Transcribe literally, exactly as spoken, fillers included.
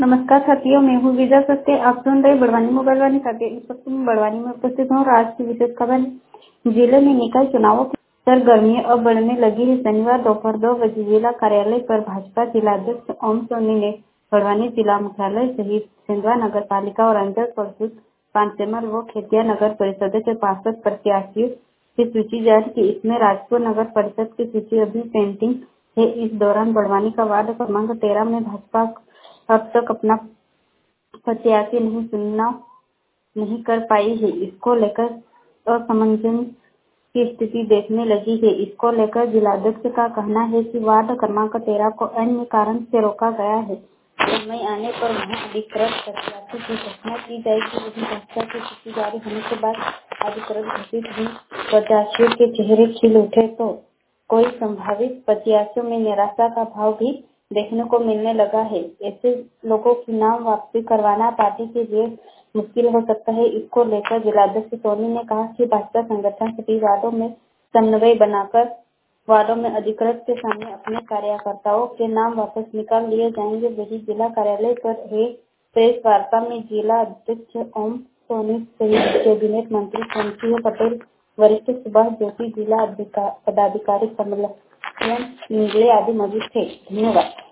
नमस्कार साथियों, मैं हूँ विजय सत्य। आप सुन रहे बड़वानी मोबाइल वाली साथी। इस वक्त मैं बड़वानी में उपस्थित हूँ और आज की विशेष खबर जिले में निकाय चुनावों की सरगर्मियां अब बढ़ने लगी है। शनिवार दोपहर दो बजे जिला कार्यालय पर भाजपा जिलाध्यक्ष ओम सोनी ने बड़वानी जिला मुख्यालय सहित सिंधवा नगर पालिका और अंचल प्रस्तुत पांचेमल व खेतिया नगर परिषद के पार्षद प्रत्याशियों की सूची जारी की। इसमें राजपुर नगर परिषद की सूची अभी पेंडिंग है। इस दौरान बड़वानी का वार्ड क्रमांक तेरह में भाजपा अब तक अपना प्रत्याशी नहीं चुनना नहीं कर पाई है। इसको लेकर असमंजस की स्थिति देखने लगी है। इसको लेकर जिलाध्यक्ष का कहना है कि वार्ड क्रमांक तेरह को अन्य कारण से रोका गया है। समय आने पर वहां अधिकृत प्रत्याशी की घोषणा की जाएगी। वहीं भाजपा की सूची जारी होने के बाद अधिकृत घोषित हुई प्रत्याशियों के चेहरे खिल उठे तो कोई संभावित प्रत्याशियों में निराशा का भाव भी देखने को मिलने लगा है। ऐसे लोगों की नाम वापसी करवाना पार्टी के लिए मुश्किल हो सकता है। इसको लेकर जिलाध्यक्ष सोनी ने कहा कि भाजपा संगठन सभी वार्डों में समन्वय बनाकर वार्डों में अधिकृत के सामने अपने कार्यकर्ताओं के नाम वापस निकाल लिए जाएंगे। वही जिला कार्यालय पर हुए प्रेस वार्ता में जिला अध्यक्ष ओम सोनी सहित कैबिनेट मंत्री सिंह पटेल, वरिष्ठ सुभाष जोशी, जिला पदाधिकारी कमल इंगले आदि मौजूद थे। धन्यवाद।